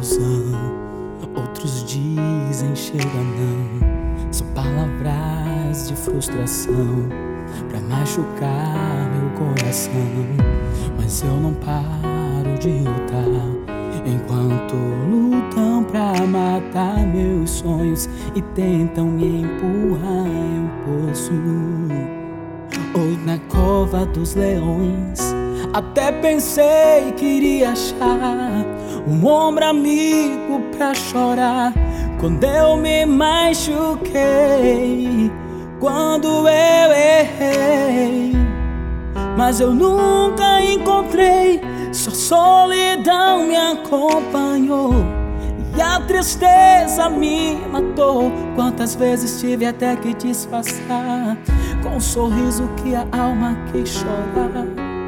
ilusão, outros dizem chega não. São palavras de frustração pra machucar meu coração. Mas eu não paro de lutar, enquanto lutam pra matar meus sonhos e tentam me empurrar em um poço ou na cova dos leões. Até pensei que iria achar um ombro amigo pra chorar quando eu me machuquei, quando eu errei. Mas eu nunca encontrei, só solidão me acompanhou e a tristeza me matou. Quantas vezes tive até que disfarçar com um sorriso que a alma quis chorar.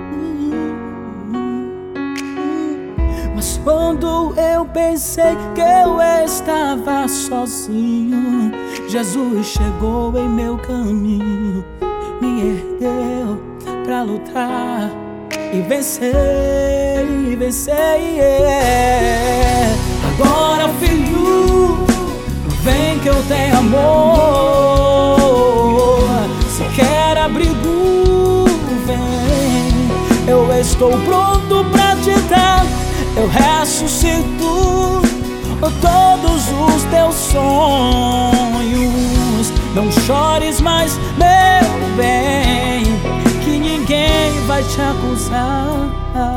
Mas quando eu pensei que eu estava sozinho, Jesus chegou em meu caminho, me ergueu pra lutar e vencer, yeah. Agora, filho, vem que eu tenho amor. Se quer abrigo, vem, eu estou pronto pra te dar. Eu ressuscito todos os teus sonhos. Não chores mais, meu bem, que ninguém vai te acusar.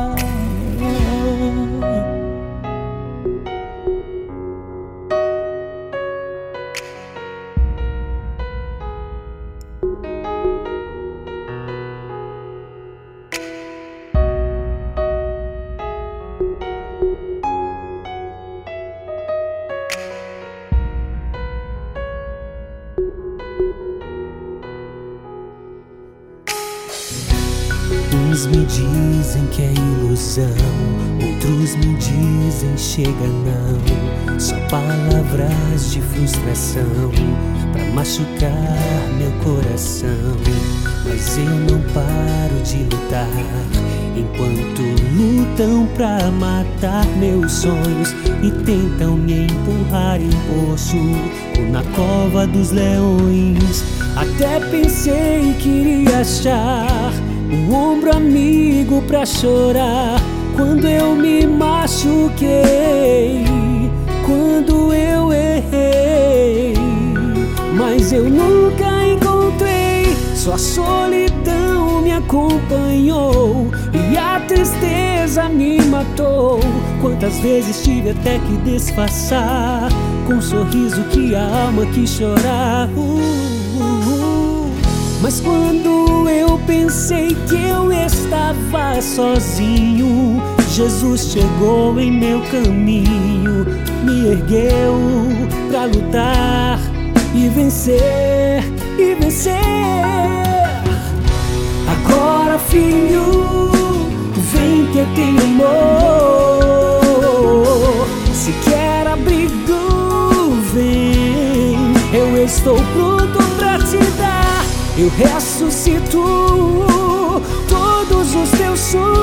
Uns me dizem que é ilusão, outros me dizem chega não. Só palavras de frustração pra machucar meu coração. Mas eu não paro de lutar, enquanto lutam pra matar meus sonhos e tentam me empurrar em poço ou na cova dos leões. Até pensei que iria achar um ombro amigo pra chorar quando eu me machuquei, quando eu errei. Mas eu nunca encontrei, só a solidão me acompanhou e a tristeza me matou. Quantas vezes tive até que disfarçar com um sorriso que a alma quis chorar. Mas quando eu pensei que eu estava sozinho, Jesus chegou em meu caminho, me ergueu pra lutar e vencer, Agora, filho, vem que eu tenho amor. Se quer abrigo, vem, eu estou pronto pra te dar. Eu ressuscito todos os teus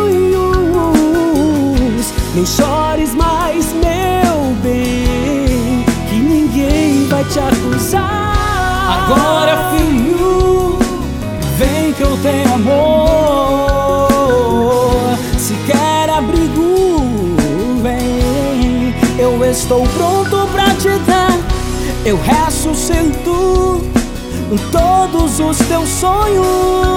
sonhos. Não chores mais, meu bem, que ninguém vai te acusar. Agora, filho, vem que eu tenho amor. Se quer abrigo, vem, eu estou pronto pra te dar. Eu ressuscito todos os teus sonhos.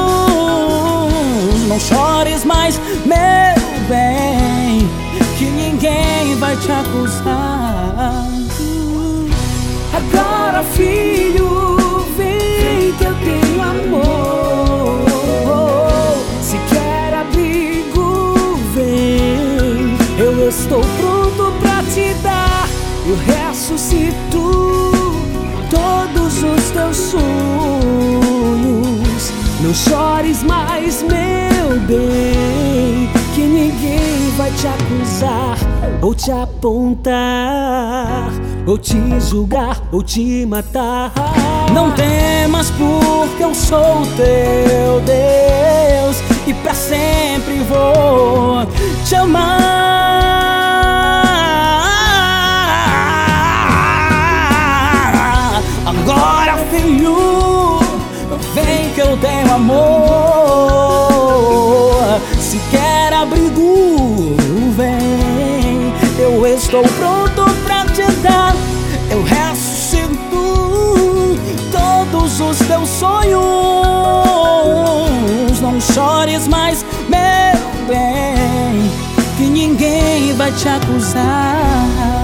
Não chores mais, meu bem, que ninguém vai te acusar. Agora, filho, vem que eu tenho amor. Se quer abrigo, vem, eu estou pronto pra te dar. Eu ressuscito todos os teus sonhos. Não chores mais, meu bem, que ninguém vai te acusar ou te apontar, ou te julgar, ou te matar. Não temas, porque eu sou teu Deus e pra sempre vou te amar. eu tenho amor. Se quer abrigo, vem, eu estou pronto pra te dar. Eu ressuscito todos os teus sonhos. Não chores mais, meu bem, que ninguém vai te acusar.